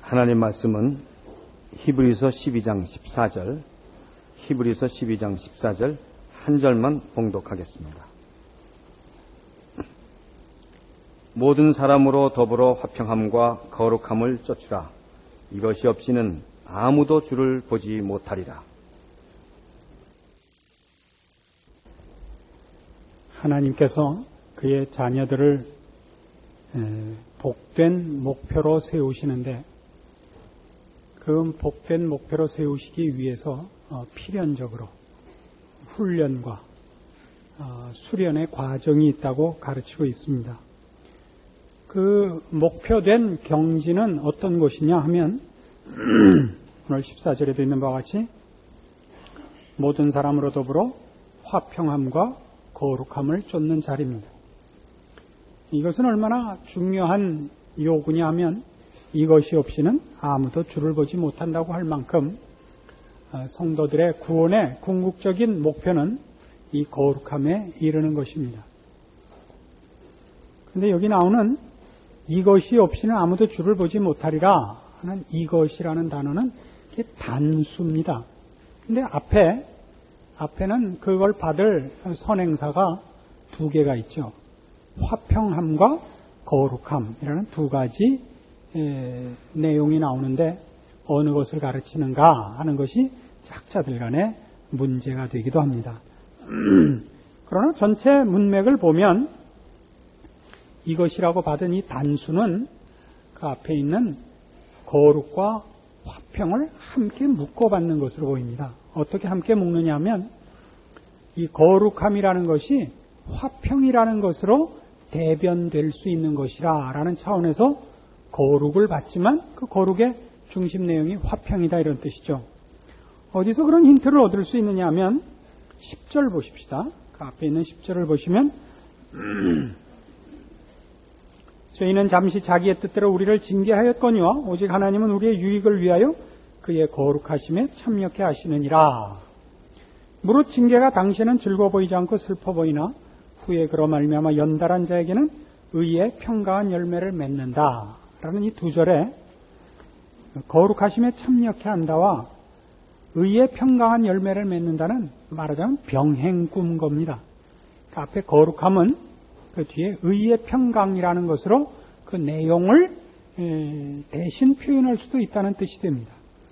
하나님 말씀은 히브리서 12장 14절, 히브리서 12장 14절 한 절만 봉독하겠습니다. 모든 사람으로 더불어 화평함과 거룩함을 쫓으라. 이것이 없이는 아무도 주를 보지 못하리라. 하나님께서 그의 자녀들을 복된 목표로 세우시는데 그 복된 목표로 세우시기 위해서 필연적으로 훈련과 수련의 과정이 있다고 가르치고 있습니다. 그 목표된 경지는 어떤 곳이냐 하면 오늘 14절에도 있는 바와 같이 모든 사람으로 더불어 화평함과 거룩함을 쫓는 자리입니다. 이것은 얼마나 중요한 요구냐 하면 이것이 없이는 아무도 주를 보지 못한다고 할 만큼 성도들의 구원의 궁극적인 목표는 이 거룩함에 이르는 것입니다. 그런데 여기 나오는 이것이 없이는 아무도 주를 보지 못하리라 하는 이것이라는 단어는 단수입니다. 그런데 앞에는 그걸 받을 선행사가 두 개가 있죠. 화평함과 거룩함이라는 두 가지 내용이 나오는데 어느 것을 가르치는가 하는 것이 학자들 간의 문제가 되기도 합니다. 그러나 전체 문맥을 보면 이것이라고 받은 이 단수는 그 앞에 있는 거룩과 화평을 함께 묶어받는 것으로 보입니다. 어떻게 함께 묶느냐 하면 이 거룩함이라는 것이 화평이라는 것으로 대변될 수 있는 것이라 라는 차원에서 거룩을 받지만 그 거룩의 중심 내용이 화평이다 이런 뜻이죠. 어디서 그런 힌트를 얻을 수 있느냐 하면 10절 보십시다. 그 앞에 있는 10절을 보시면 저희는 잠시 자기의 뜻대로 우리를 징계하였거니와 오직 하나님은 우리의 유익을 위하여 그의 거룩하심에 참여케 하시느니라. 무릇 징계가 당시에는 즐거워 보이지 않고 슬퍼 보이나 후에 그로 말미암아 연달한 자에게는 의의 평강한 열매를 맺는다 라는 이 두 절에 거룩하심에 참여케 한다와 의의 평강한 열매를 맺는다는 말하자면 병행꾼 겁니다. 그 앞에 거룩함은 그 뒤에 의의 평강이라는 것으로 그 내용을 대신 표현할 수도 있다는 뜻이 됩니다.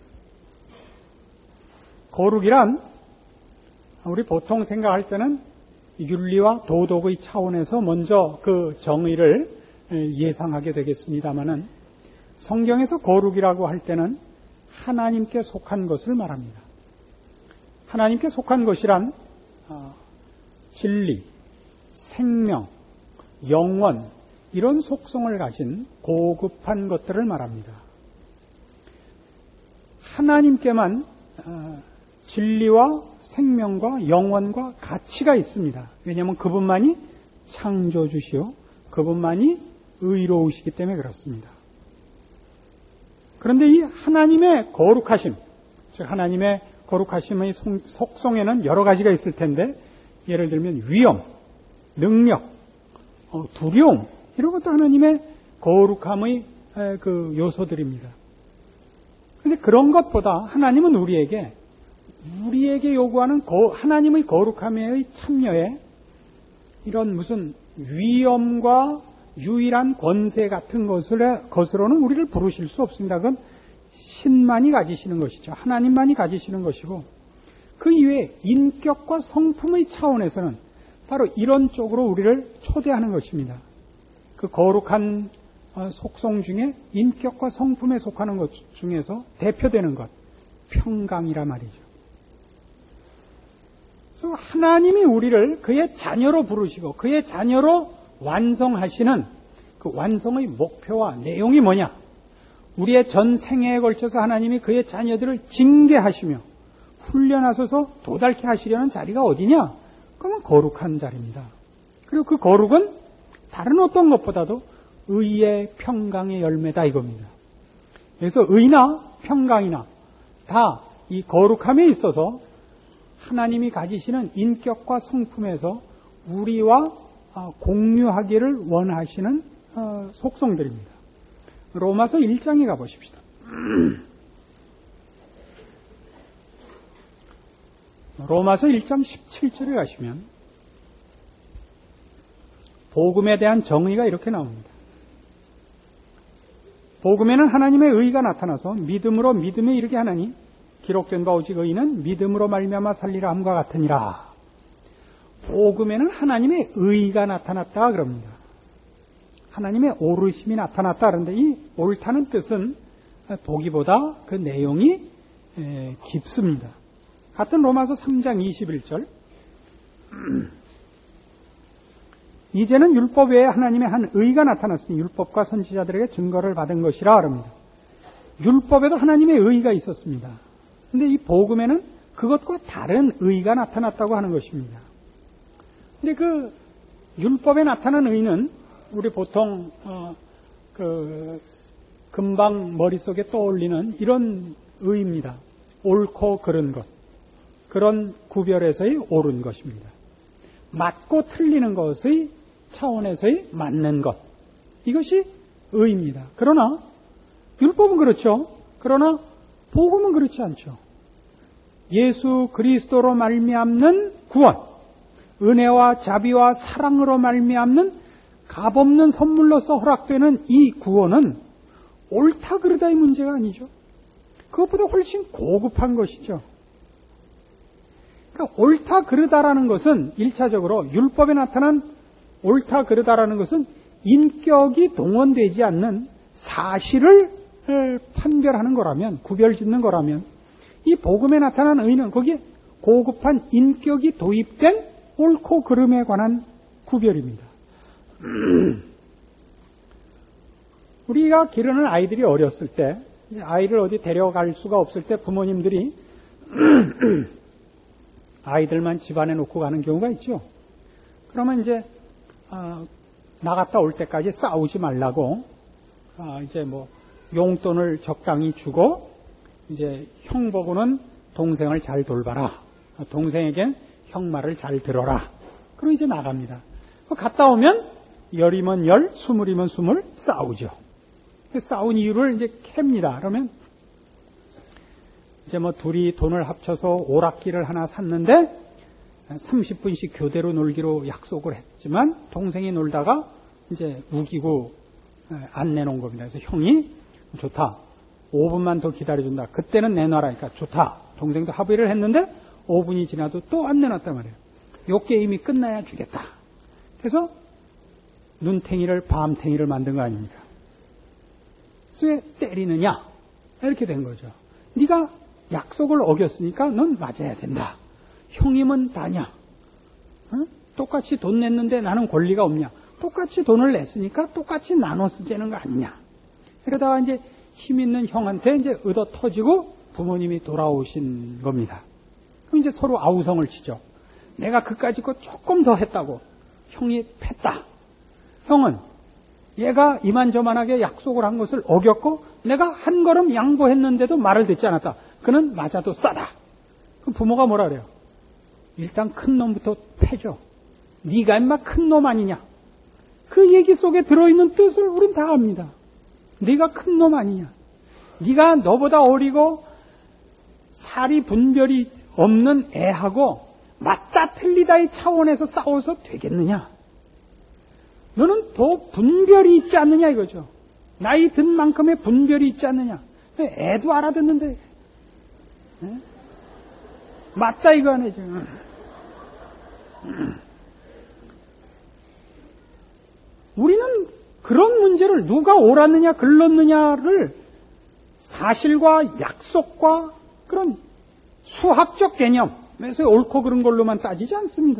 거룩이란 우리 보통 생각할 때는 윤리와 도덕의 차원에서 먼저 그 정의를 예상하게 되겠습니다마는 성경에서 거룩이라고 할 때는 하나님께 속한 것을 말합니다. 하나님께 속한 것이란 진리, 생명, 영원 이런 속성을 가진 고급한 것들을 말합니다. 하나님께만 진리와 생명과 영원과 가치가 있습니다. 왜냐하면 그분만이 창조주시오 그분만이 의로우시기 때문에 그렇습니다. 그런데 이 하나님의 거룩하심, 즉 하나님의 거룩하심의 속성에는 여러 가지가 있을 텐데 예를 들면 위엄, 능력, 두려움 이런 것도 하나님의 거룩함의 그 요소들입니다. 그런데 그런 것보다 하나님은 우리에게 요구하는 하나님의 거룩함의 참여에 이런 무슨 위엄과 유일한 권세 같은 것으로는 우리를 부르실 수 없습니다. 그건 신만이 가지시는 것이죠. 하나님만이 가지시는 것이고 그 이외에 인격과 성품의 차원에서는 바로 이런 쪽으로 우리를 초대하는 것입니다. 그 거룩한 속성 중에 인격과 성품에 속하는 것 중에서 대표되는 것, 평강이라 말이죠. 그래서 하나님이 우리를 그의 자녀로 부르시고 그의 자녀로 완성하시는 그 완성의 목표와 내용이 뭐냐? 우리의 전 생애에 걸쳐서 하나님이 그의 자녀들을 징계하시며 훈련하셔서 도달케 하시려는 자리가 어디냐? 그건 거룩한 자리입니다. 그리고 그 거룩은 다른 어떤 것보다도 의의 평강의 열매다 이겁니다. 그래서 의나 평강이나 다 이 거룩함에 있어서 하나님이 가지시는 인격과 성품에서 우리와 공유하기를 원하시는 속성들입니다. 로마서 1장에 가보십시다. 로마서 1장 17절에 가시면 복음에 대한 정의가 이렇게 나옵니다. 복음에는 하나님의 의가 나타나서 믿음으로 믿음에 이르게 하나니 기록된 바 오직 의인은 믿음으로 말미암아 살리라 함과 같으니라. 복음에는 하나님의 의가 나타났다 그럽니다. 하나님의 오르심이 나타났다 그런데 이 옳다는 뜻은 보기보다 그 내용이 깊습니다. 같은 로마서 3장 21절 이제는 율법 외에 하나님의 한 의가 나타났으니 율법과 선지자들에게 증거를 받은 것이라 그럽니다. 율법에도 하나님의 의가 있었습니다. 그런데 이 복음에는 그것과 다른 의가 나타났다고 하는 것입니다. 근데 그 율법에 나타난 의는 우리 보통 금방 머릿속에 떠올리는 이런 의입니다. 옳고 그른 것. 그런 구별에서의 옳은 것입니다. 맞고 틀리는 것의 차원에서의 맞는 것. 이것이 의입니다. 그러나 율법은 그렇죠. 그러나 복음은 그렇지 않죠. 예수 그리스도로 말미암는 구원, 은혜와 자비와 사랑으로 말미암는 값없는 선물로서 허락되는 이 구원은 옳다 그르다의 문제가 아니죠. 그것보다 훨씬 고급한 것이죠. 그러니까 옳다 그르다라는 것은 1차적으로 율법에 나타난 옳다 그르다라는 것은 인격이 동원되지 않는 사실을 판별하는 거라면, 구별짓는 거라면, 이 복음에 나타난 의는 거기에 고급한 인격이 도입된 옳고 그름에 관한 구별입니다. 우리가 기르는 아이들이 어렸을 때, 아이를 어디 데려갈 수가 없을 때 부모님들이 아이들만 집안에 놓고 가는 경우가 있죠. 그러면 이제 나갔다 올 때까지 싸우지 말라고 이제 뭐 용돈을 적당히 주고 이제 형 보고는 동생을 잘 돌봐라. 동생에겐 형 말을 잘 들어라. 그리고 이제 나갑니다. 갔다 오면 열이면 열, 스물이면 스물 싸우죠. 싸운 이유를 이제 캡니다. 그러면 이제 뭐 둘이 돈을 합쳐서 오락기를 하나 샀는데 30분씩 교대로 놀기로 약속을 했지만 동생이 놀다가 이제 우기고 안 내놓은 겁니다. 그래서 형이 좋다. 5분만 더 기다려준다. 그때는 내놔라니까 좋다. 동생도 합의를 했는데 5분이 지나도 또 안 내놨단 말이에요. 요 게임이 끝나야 주겠다. 그래서 눈탱이를 밤탱이를 만든 거 아닙니까? 왜 때리느냐? 이렇게 된 거죠. 네가 약속을 어겼으니까 넌 맞아야 된다. 형님은 다냐? 똑같이 돈 냈는데 나는 권리가 없냐? 똑같이 돈을 냈으니까 똑같이 나눠서 되는 거 아니냐? 그러다가 이제 힘 있는 형한테 이제 얻어 터지고 부모님이 돌아오신 겁니다. 그럼 이제 서로 아우성을 치죠. 내가 그까짓 거 조금 더 했다고 형이 팼다. 형은 얘가 이만저만하게 약속을 한 것을 어겼고 내가 한 걸음 양보했는데도 말을 듣지 않았다. 그는 맞아도 싸다. 그럼 부모가 뭐라 그래요? 일단 큰 놈부터 패죠. 네가 인마 큰 놈 아니냐? 그 얘기 속에 들어있는 뜻을 우린 다 압니다. 네가 큰 놈 아니냐? 네가 너보다 어리고 살이 분별이 없는 애하고 맞다 틀리다의 차원에서 싸워서 되겠느냐? 너는 더 분별이 있지 않느냐 이거죠. 나이 든 만큼의 분별이 있지 않느냐. 애도 알아듣는데 맞다 이거 아니죠. 우리는 그런 문제를 누가 옳았느냐 글렀느냐를 사실과 약속과 그런 수학적 개념에서 옳고 그른 걸로만 따지지 않습니다.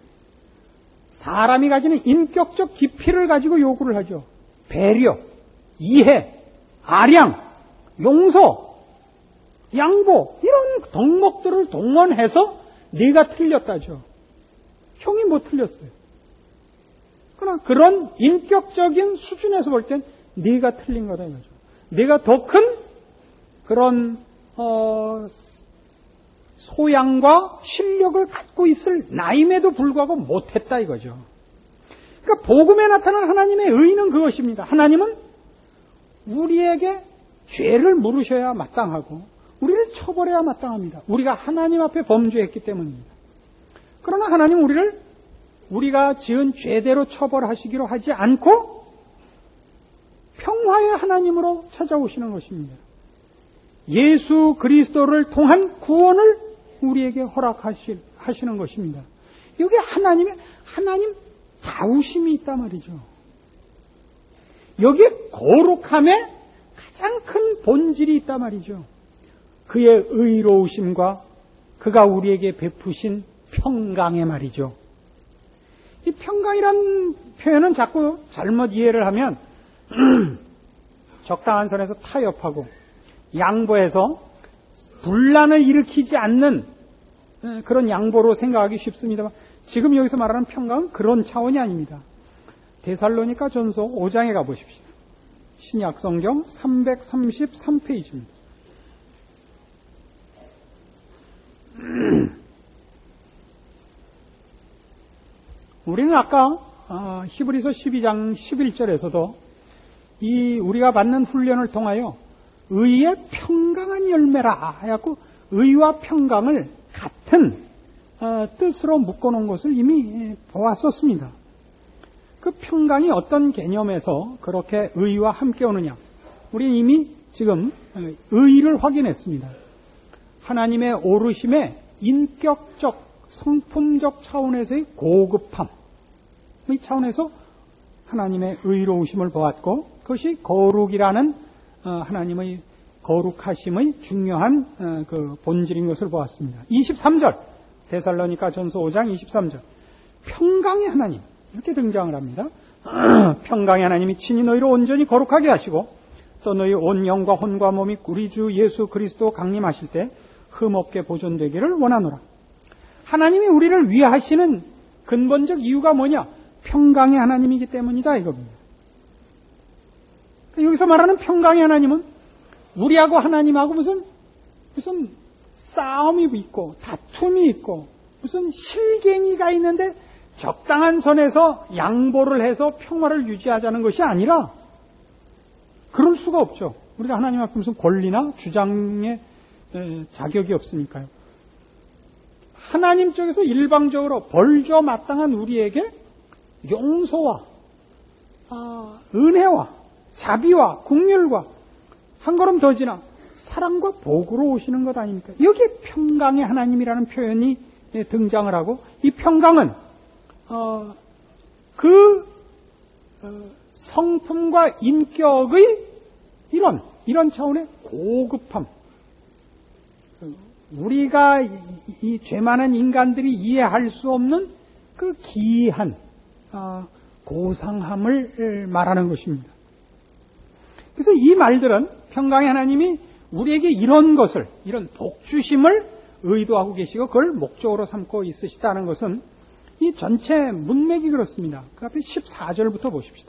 사람이 가지는 인격적 깊이를 가지고 요구를 하죠. 배려, 이해, 아량, 용서, 양보 이런 덕목들을 동원해서 네가 틀렸다죠. 형이 뭐 틀렸어요. 그러나 그런 인격적인 수준에서 볼 땐 네가 틀린 거다 이거죠. 네가 더 큰 그런 소양과 실력을 갖고 있을 나임에도 불구하고 못했다 이거죠. 그러니까 복음에 나타난 하나님의 의는 그것입니다. 하나님은 우리에게 죄를 물으셔야 마땅하고 우리를 처벌해야 마땅합니다. 우리가 하나님 앞에 범죄했기 때문입니다. 그러나 하나님 우리를 우리가 지은 죄대로 처벌하시기로 하지 않고 평화의 하나님으로 찾아오시는 것입니다. 예수 그리스도를 통한 구원을 우리에게 허락하시는 것입니다. 여기 하나님 다우심이 있단 말이죠. 여기에 거룩함의 가장 큰 본질이 있단 말이죠. 그의 의로우심과 그가 우리에게 베푸신 평강의 말이죠. 이 평강이란 표현은 자꾸 잘못 이해를 하면 적당한 선에서 타협하고 양보해서 분란을 일으키지 않는 그런 양보로 생각하기 쉽습니다만 지금 여기서 말하는 평강은 그런 차원이 아닙니다. 데살로니가 전서 5장에 가보십시오. 신약 성경 333페이지입니다. 우리는 아까 히브리서 12장 11절에서도 이 우리가 받는 훈련을 통하여 의의 평강한 열매라 해갖고 의와 평강을 같은 뜻으로 묶어놓은 것을 이미 보았었습니다. 그 평강이 어떤 개념에서 그렇게 의와 함께 오느냐? 우리는 이미 지금 의를 확인했습니다. 하나님의 오르심의 인격적, 성품적 차원에서의 고급함, 이 차원에서 하나님의 의로우심을 보았고 그것이 거룩이라는 하나님의 거룩하심의 중요한 그 본질인 것을 보았습니다. 23절 데살로니가 전서 5장 23절 평강의 하나님 이렇게 등장을 합니다. 평강의 하나님이 친히 너희를 온전히 거룩하게 하시고 또 너희 온 영과 혼과 몸이 우리 주 예수 그리스도 강림하실 때 흠없게 보존되기를 원하노라. 하나님이 우리를 위하시는 근본적 이유가 뭐냐? 평강의 하나님이기 때문이다 이겁니다. 여기서 말하는 평강의 하나님은 우리하고 하나님하고 무슨 싸움이 있고 다툼이 있고 무슨 실갱이가 있는데 적당한 선에서 양보를 해서 평화를 유지하자는 것이 아니라 그럴 수가 없죠. 우리가 하나님 앞에 무슨 권리나 주장의 자격이 없으니까요. 하나님 쪽에서 일방적으로 벌줘 마땅한 우리에게 용서와 은혜와 자비와 긍휼과 한 걸음 더 지나 사랑과 복으로 오시는 것 아닙니까? 여기에 평강의 하나님이라는 표현이 등장을 하고 이 평강은 성품과 인격의 이런 차원의 고급함, 우리가 이 죄 많은 인간들이 이해할 수 없는 그 기이한 고상함을 말하는 것입니다. 그래서 이 말들은 평강의 하나님이 우리에게 이런 복주심을 의도하고 계시고 그걸 목적으로 삼고 있으시다는 것은 이 전체 문맥이 그렇습니다. 그 앞에 14절부터 보십시다.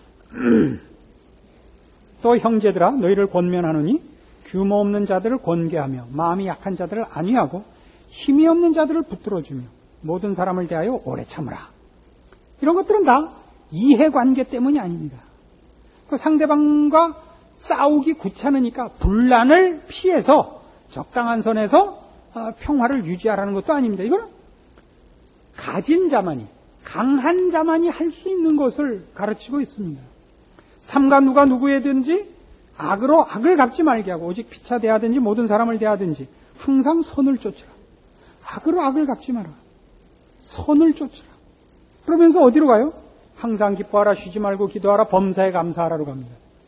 또 형제들아 너희를 권면하노니 규모 없는 자들을 권계하며 마음이 약한 자들을 안위하고 힘이 없는 자들을 붙들어주며 모든 사람을 대하여 오래 참으라. 이런 것들은 다 이해관계 때문이 아닙니다. 그 상대방과 싸우기 귀찮으니까 분란을 피해서 적당한 선에서 평화를 유지하라는 것도 아닙니다. 이거는 가진 자만이, 강한 자만이 할 수 있는 것을 가르치고 있습니다. 삼가 누가 누구에든지 악으로 악을 갚지 말게 하고 오직 피차 대하든지 모든 사람을 대하든지 항상 선을 쫓으라. 악으로 악을 갚지 마라. 선을 쫓으라. 그러면서 어디로 가요? 항상 기뻐하라, 쉬지 말고 기도하라, 범사에 감사하라로 갑니다.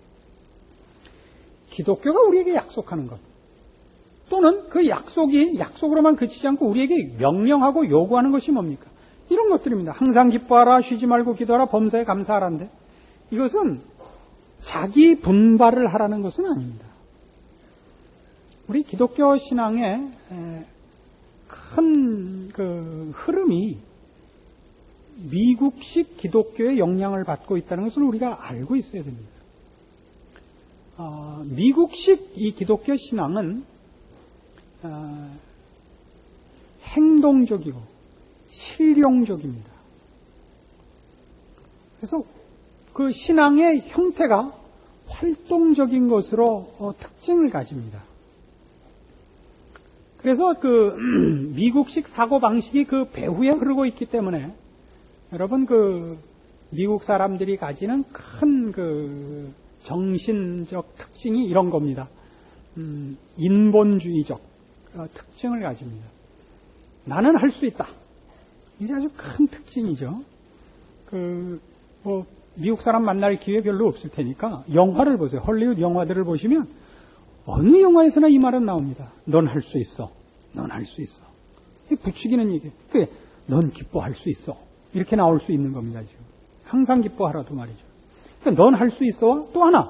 기독교가 우리에게 약속하는 것 또는 그 약속으로만 그치지 않고 우리에게 명령하고 요구하는 것이 뭡니까? 이런 것들입니다. 항상 기뻐하라, 쉬지 말고 기도하라, 범사에 감사하라인데 이것은 자기 분발을 하라는 것은 아닙니다. 우리 기독교 신앙의 큰 그 흐름이 미국식 기독교의 영향을 받고 있다는 것을 우리가 알고 있어야 됩니다. 미국식 이 기독교 신앙은 행동적이고 실용적입니다. 그래서 그 신앙의 형태가 활동적인 것으로 특징을 가집니다. 그래서 미국식 사고방식이 그 배후에 흐르고 있기 때문에 여러분 미국 사람들이 가지는 큰 정신적 특징이 이런 겁니다. 인본주의적 특징을 가집니다. 나는 할 수 있다. 이게 아주 큰 특징이죠. 미국 사람 만날 기회 별로 없을 테니까 영화를 보세요. 헐리우드 영화들을 보시면 어느 영화에서나 이 말은 나옵니다. 넌 할 수 있어. 넌 할 수 있어. 부추기는 얘기. 그래, 넌 기뻐할 수 있어. 이렇게 나올 수 있는 겁니다, 지금. 항상 기뻐하라도 말이죠. 그러니까 넌 할 수 있어와 또 하나.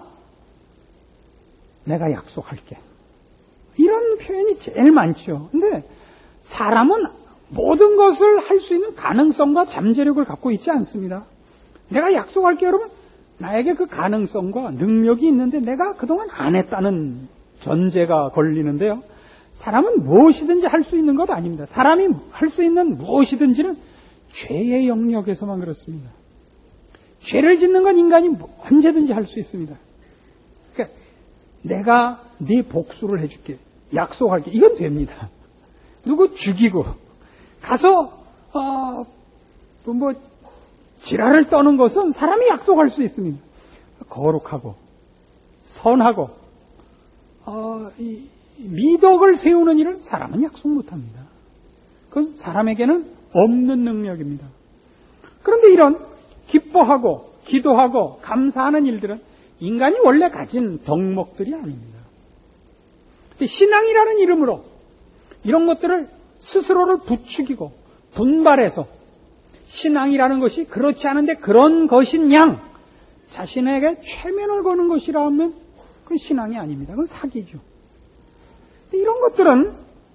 내가 약속할게. 이런 표현이 제일 많죠. 근데 사람은 모든 것을 할 수 있는 가능성과 잠재력을 갖고 있지 않습니다. 내가 약속할게 여러분. 나에게 그 가능성과 능력이 있는데 내가 그동안 안 했다는 전제가 걸리는데요. 사람은 무엇이든지 할 수 있는 것 아닙니다. 사람이 할 수 있는 무엇이든지는 죄의 영역에서만 그렇습니다. 죄를 짓는 건 인간이 언제든지 할 수 있습니다. 그러니까 내가 네 복수를 해줄게. 약속할게. 이건 됩니다. 누구 죽이고 가서 지랄을 떠는 것은 사람이 약속할 수 있습니다. 거룩하고 선하고 미덕을 세우는 일을 사람은 약속 못합니다. 그건 사람에게는 없는 능력입니다. 그런데 이런 기뻐하고 기도하고 감사하는 일들은 인간이 원래 가진 덕목들이 아닙니다. 신앙이라는 이름으로 이런 것들을 스스로를 부추기고 분발해서 신앙이라는 것이 그렇지 않은데 그런 것인 양 자신에게 최면을 거는 것이라면 그건 신앙이 아닙니다. 그건 사기죠. 이런 것들은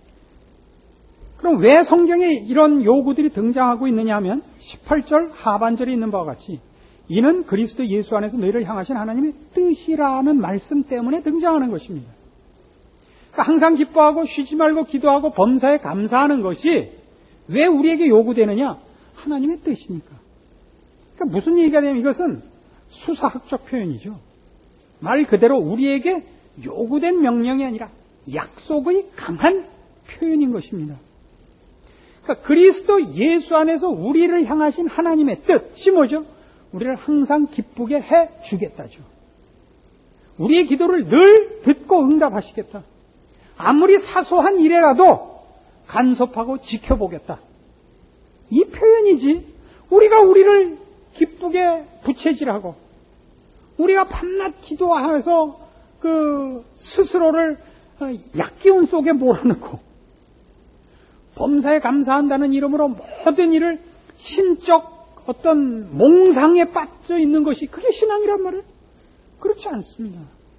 그럼 왜 성경에 이런 요구들이 등장하고 있느냐 하면 18절 하반절에 있는 바와 같이 이는 그리스도 예수 안에서 너희를 향하신 하나님의 뜻이라는 말씀 때문에 등장하는 것입니다. 그러니까 항상 기뻐하고 쉬지 말고 기도하고 범사에 감사하는 것이 왜 우리에게 요구되느냐? 하나님의 뜻이니까. 그러니까 무슨 얘기가 되냐면 이것은 수사학적 표현이죠. 말 그대로 우리에게 요구된 명령이 아니라 약속의 강한 표현인 것입니다. 그러니까 그리스도 예수 안에서 우리를 향하신 하나님의 뜻이 뭐죠? 우리를 항상 기쁘게 해 주겠다죠. 우리의 기도를 늘 듣고 응답하시겠다. 아무리 사소한 일이라도 간섭하고 지켜보겠다. 이 표현이지 우리가 우리를 기쁘게 부채질하고 우리가 밤낮 기도해서 스스로를 약기운 속에 몰아넣고 범사에 감사한다는 이름으로 모든 일을 신적 어떤 몽상에 빠져 있는 것이 그게 신앙이란 말이에요? 그렇지 않습니다.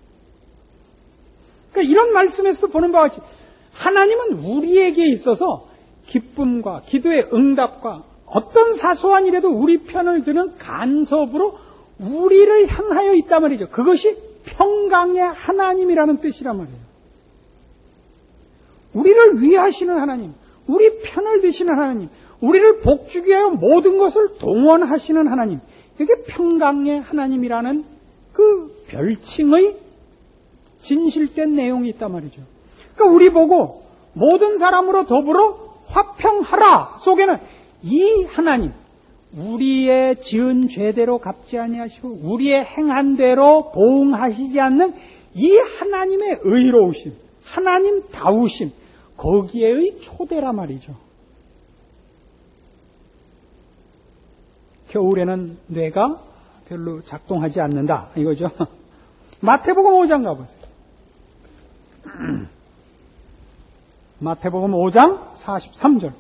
그러니까 이런 말씀에서도 보는 바와 같이 하나님은 우리에게 있어서 기쁨과 기도의 응답과 어떤 사소한 일에도 우리 편을 드는 간섭으로 우리를 향하여 있단 말이죠. 그것이 평강의 하나님이라는 뜻이란 말이에요. 우리를 위하시는 하나님, 우리 편을 드시는 하나님, 우리를 복주기 위하여 모든 것을 동원하시는 하나님, 이게 평강의 하나님이라는 그 별칭의 진실된 내용이 있단 말이죠. 그러니까 우리 보고 모든 사람으로 더불어 화평하라 속에는 이 하나님, 우리의 지은 죄대로 갚지 아니하시고 우리의 행한 대로 보응하시지 않는 이 하나님의 의로우심, 하나님 다우심, 거기에의 초대라 말이죠. 겨울에는 뇌가 별로 작동하지 않는다 이거죠. 마태복음 5장 가보세요. 마태복음 5장 43절.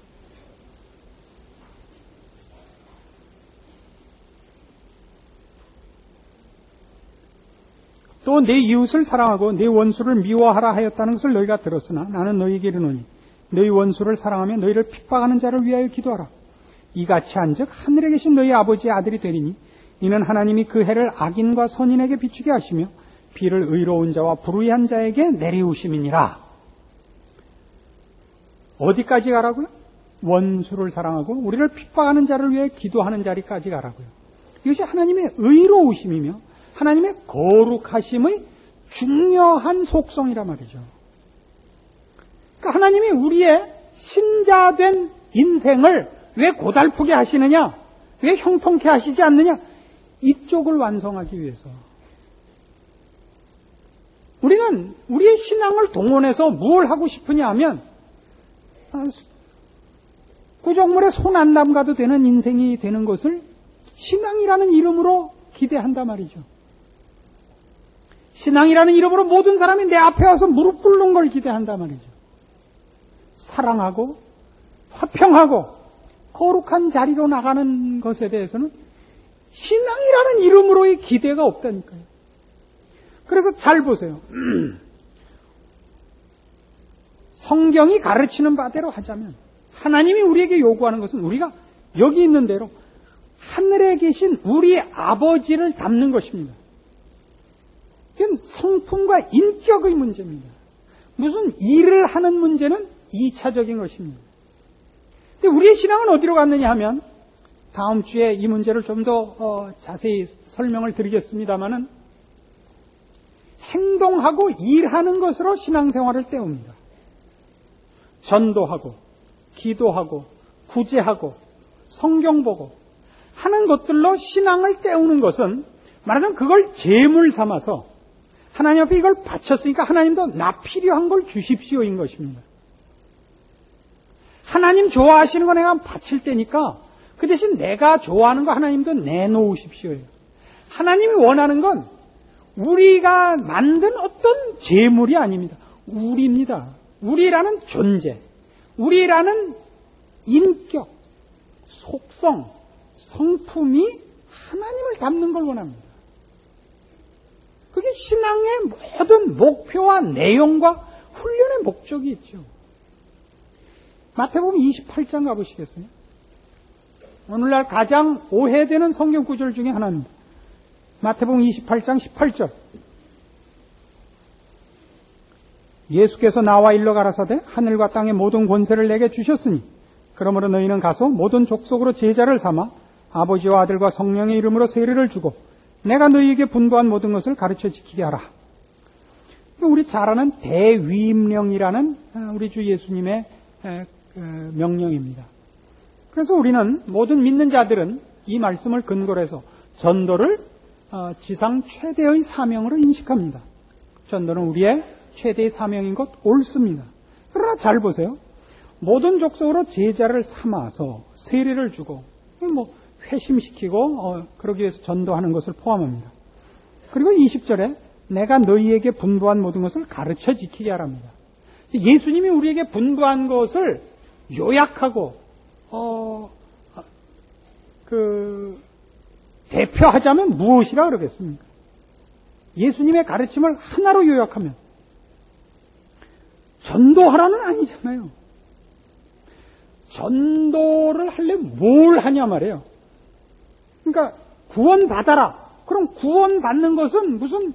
또 내 이웃을 사랑하고 내 원수를 미워하라 하였다는 것을 너희가 들었으나 나는 너희에게 이르노니 너희 원수를 사랑하며 너희를 핍박하는 자를 위하여 기도하라. 이같이 한즉 하늘에 계신 너희 아버지의 아들이 되리니 이는 하나님이 그 해를 악인과 선인에게 비추게 하시며 비를 의로운 자와 불의한 자에게 내리우심이니라. 어디까지 가라고요? 원수를 사랑하고 우리를 핍박하는 자를 위해 기도하는 자리까지 가라고요. 이것이 하나님의 의로우심이며 하나님의 거룩하심의 중요한 속성이란 말이죠. 그러니까 하나님이 우리의 신자된 인생을 왜 고달프게 하시느냐? 왜 형통케 하시지 않느냐? 이쪽을 완성하기 위해서. 우리는 우리의 신앙을 동원해서 뭘 하고 싶으냐 하면 구정물에 손 안 담가도 되는 인생이 되는 것을 신앙이라는 이름으로 기대한단 말이죠. 신앙이라는 이름으로 모든 사람이 내 앞에 와서 무릎 꿇는 걸 기대한단 말이죠. 사랑하고 화평하고 거룩한 자리로 나가는 것에 대해서는 신앙이라는 이름으로의 기대가 없다니까요. 그래서 잘 보세요. 성경이 가르치는 바대로 하자면 하나님이 우리에게 요구하는 것은 우리가 여기 있는 대로 하늘에 계신 우리 아버지를 닮는 것입니다. 이건 성품과 인격의 문제입니다. 무슨 일을 하는 문제는 2차적인 것입니다. 근데 우리의 신앙은 어디로 갔느냐 하면 다음 주에 이 문제를 좀 더 자세히 설명을 드리겠습니다마는 행동하고 일하는 것으로 신앙생활을 때웁니다. 전도하고 기도하고 구제하고 성경 보고 하는 것들로 신앙을 때우는 것은 말하자면 그걸 제물 삼아서 하나님 앞에 이걸 바쳤으니까 하나님도 나 필요한 걸 주십시오인 것입니다. 하나님 좋아하시는 거 내가 바칠 때니까 그 대신 내가 좋아하는 거 하나님도 내놓으십시오예요. 하나님이 원하는 건 우리가 만든 어떤 제물이 아닙니다. 우리입니다. 우리라는 존재, 우리라는 인격, 속성, 성품이 하나님을 닮는 걸 원합니다. 그게 신앙의 모든 목표와 내용과 훈련의 목적이 있죠. 마태복음 28장 가보시겠어요? 오늘날 가장 오해되는 성경 구절 중에 하나입니다. 마태복음 28장 18절. 예수께서 나와 일러 가라사대 하늘과 땅의 모든 권세를 내게 주셨으니 그러므로 너희는 가서 모든 족속으로 제자를 삼아 아버지와 아들과 성령의 이름으로 세례를 주고 내가 너희에게 분부한 모든 것을 가르쳐 지키게 하라. 우리 잘 아는 대위임령이라는 우리 주 예수님의 명령입니다. 그래서 우리는 모든 믿는 자들은 이 말씀을 근거로 해서 전도를 지상 최대의 사명으로 인식합니다. 전도는 우리의 최대의 사명인 것 옳습니다. 그러나 잘 보세요. 모든 족속으로 제자를 삼아서 세례를 주고 회심시키고 그러기 위해서 전도하는 것을 포함합니다. 그리고 20절에 내가 너희에게 분부한 모든 것을 가르쳐 지키게 하랍니다. 예수님이 우리에게 분부한 것을 요약하고 대표하자면 무엇이라 그러겠습니까? 예수님의 가르침을 하나로 요약하면 전도하라는 아니잖아요. 전도를 하려면 뭘 하냐 말이에요. 그러니까 구원받아라. 그럼 구원받는 것은 무슨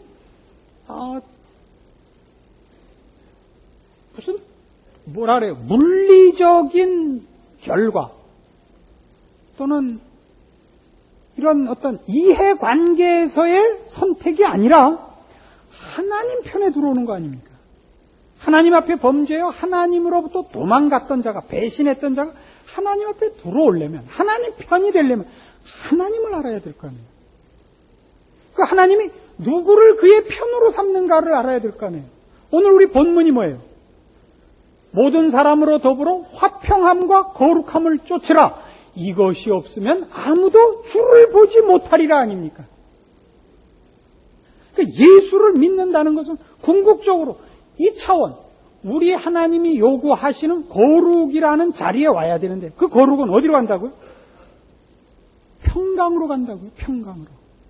뭐라 그래요? 물리적인 결과 또는 이런 어떤 이해관계에서의 선택이 아니라 하나님 편에 들어오는 거 아닙니까? 하나님 앞에 범죄하여 하나님으로부터 도망갔던 자가, 배신했던 자가 하나님 앞에 들어오려면, 하나님 편이 되려면 하나님을 알아야 될 거 아니에요. 그 하나님이 누구를 그의 편으로 삼는가를 알아야 될 거 아니에요. 오늘 우리 본문이 뭐예요? 모든 사람으로 더불어 화평함과 거룩함을 쫓으라. 이것이 없으면 아무도 주를 보지 못하리라 아닙니까? 그러니까 예수를 믿는다는 것은 궁극적으로 이 차원, 우리 하나님이 요구하시는 거룩이라는 자리에 와야 되는데 그 거룩은 어디로 간다고요? 평강으로 간다고요. 평강으로.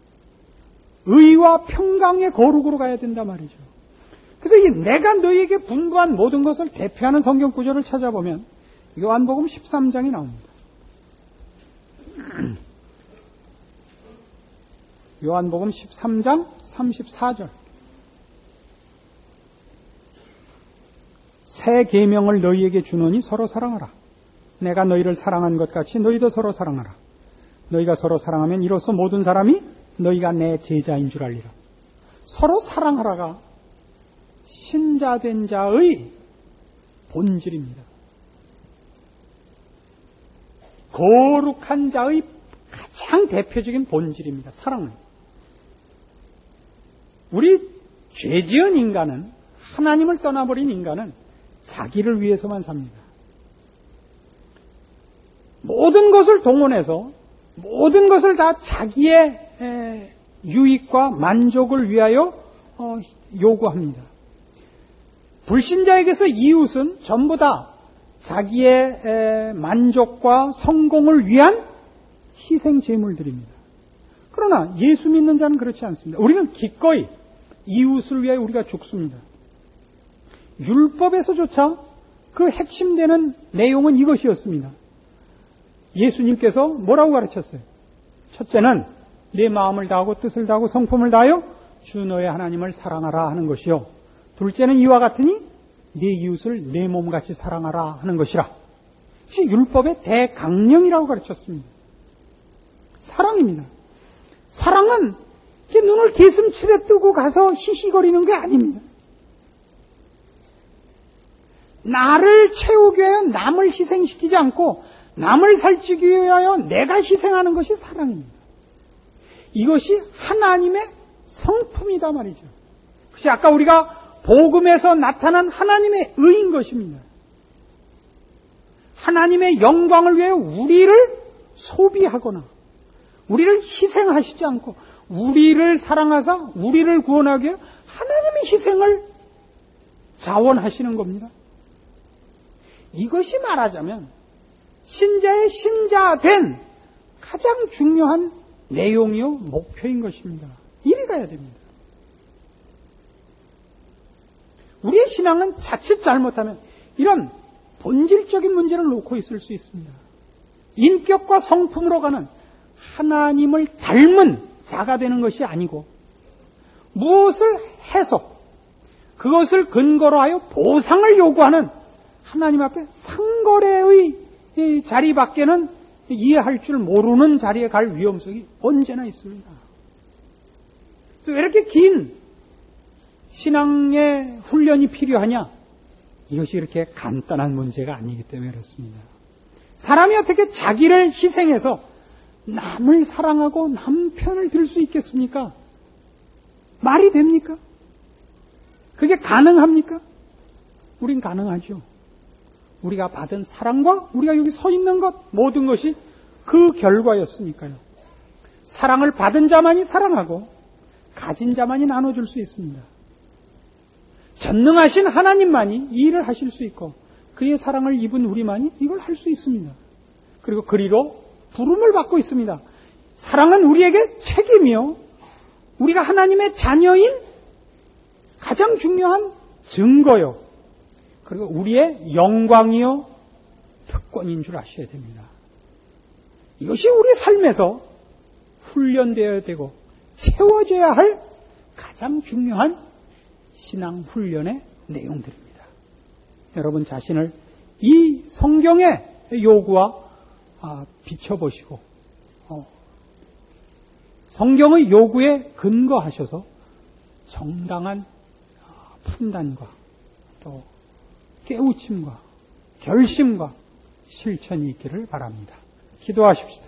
의와 평강의 거룩으로 가야 된단 말이죠. 그래서 이 내가 너희에게 분부한 모든 것을 대표하는 성경 구절을 찾아보면 요한복음 13장이 나옵니다. 요한복음 13장 34절. 새 계명을 너희에게 주노니 서로 사랑하라. 내가 너희를 사랑한 것 같이 너희도 서로 사랑하라. 너희가 서로 사랑하면 이로써 모든 사람이 너희가 내 제자인 줄 알리라. 서로 사랑하라가 신자된 자의 본질입니다. 거룩한 자의 가장 대표적인 본질입니다. 사랑은. 우리 죄지은 인간은, 하나님을 떠나버린 인간은 자기를 위해서만 삽니다. 모든 것을 동원해서 모든 것을 다 자기의 유익과 만족을 위하여 요구합니다. 불신자에게서 이웃은 전부 다 자기의 만족과 성공을 위한 희생 제물들입니다. 그러나 예수 믿는 자는 그렇지 않습니다. 우리는 기꺼이 이웃을 위하여 우리가 죽습니다. 율법에서조차 그 핵심되는 내용은 이것이었습니다. 예수님께서 뭐라고 가르쳤어요? 첫째는 내 마음을 다하고 뜻을 다하고 성품을 다하여 주 너의 하나님을 사랑하라 하는 것이요. 둘째는 이와 같으니 네 이웃을 내 몸같이 사랑하라 하는 것이라. 이것이 율법의 대강령이라고 가르쳤습니다. 사랑입니다. 사랑은 이렇게 눈을 개슴츠레 뜨고 가서 히히거리는 게 아닙니다. 나를 채우기 위하여 남을 희생시키지 않고 남을 살찌기 위하여 내가 희생하는 것이 사랑입니다. 이것이 하나님의 성품이다 말이죠. 그것이 아까 우리가 복음에서 나타난 하나님의 의인 것입니다. 하나님의 영광을 위해 우리를 소비하거나 우리를 희생하시지 않고 우리를 사랑하사 우리를 구원하기 위해 하나님의 희생을 자원하시는 겁니다. 이것이 말하자면 신자의 신자된 가장 중요한 내용이요 목표인 것입니다. 이리 가야 됩니다. 우리의 신앙은 자칫 잘못하면 이런 본질적인 문제를 놓고 있을 수 있습니다. 인격과 성품으로 가는 하나님을 닮은 자가 되는 것이 아니고 무엇을 해서 그것을 근거로 하여 보상을 요구하는 하나님 앞에 상거래의 자리밖에는 이해할 줄 모르는 자리에 갈 위험성이 언제나 있습니다. 왜 이렇게 긴 신앙의 훈련이 필요하냐? 이것이 이렇게 간단한 문제가 아니기 때문에 그렇습니다. 사람이 어떻게 자기를 희생해서 남을 사랑하고 남 편을 들 수 있겠습니까? 말이 됩니까? 그게 가능합니까? 우린 가능하죠. 우리가 받은 사랑과 우리가 여기 서 있는 것 모든 것이 그 결과였으니까요. 사랑을 받은 자만이 사랑하고 가진 자만이 나눠줄 수 있습니다. 전능하신 하나님만이 이 일을 하실 수 있고 그의 사랑을 입은 우리만이 이걸 할 수 있습니다. 그리고 그리로 부름을 받고 있습니다. 사랑은 우리에게 책임이요. 우리가 하나님의 자녀인 가장 중요한 증거요. 그리고 우리의 영광이요. 특권인 줄 아셔야 됩니다. 이것이 우리 삶에서 훈련되어야 되고 채워져야 할 가장 중요한 신앙 훈련의 내용들입니다. 여러분 자신을 이 성경의 요구와 비춰보시고 성경의 요구에 근거하셔서 정당한 판단과 또 깨우침과 결심과 실천이 있기를 바랍니다. 기도하십시다.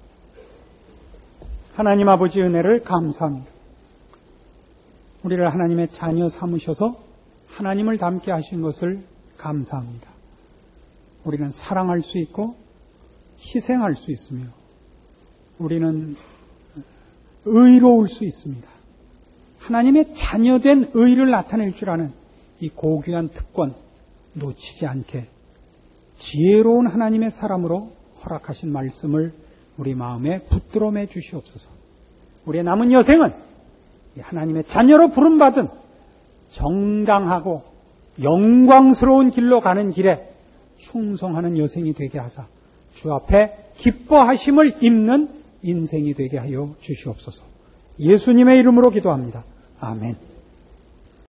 하나님 아버지 은혜를 감사합니다. 우리를 하나님의 자녀 삼으셔서 하나님을 닮게 하신 것을 감사합니다. 우리는 사랑할 수 있고 희생할 수 있으며 우리는 의로울 수 있습니다. 하나님의 자녀된 의를 나타낼 줄 아는 이 고귀한 특권 놓치지 않게 지혜로운 하나님의 사람으로 허락하신 말씀을 우리 마음에 붙들어 매 주시옵소서. 우리의 남은 여생은 하나님의 자녀로 부름받은 정당하고 영광스러운 길로 가는 길에 충성하는 여생이 되게 하사 주 앞에 기뻐하심을 입는 인생이 되게 하여 주시옵소서. 예수님의 이름으로 기도합니다. 아멘.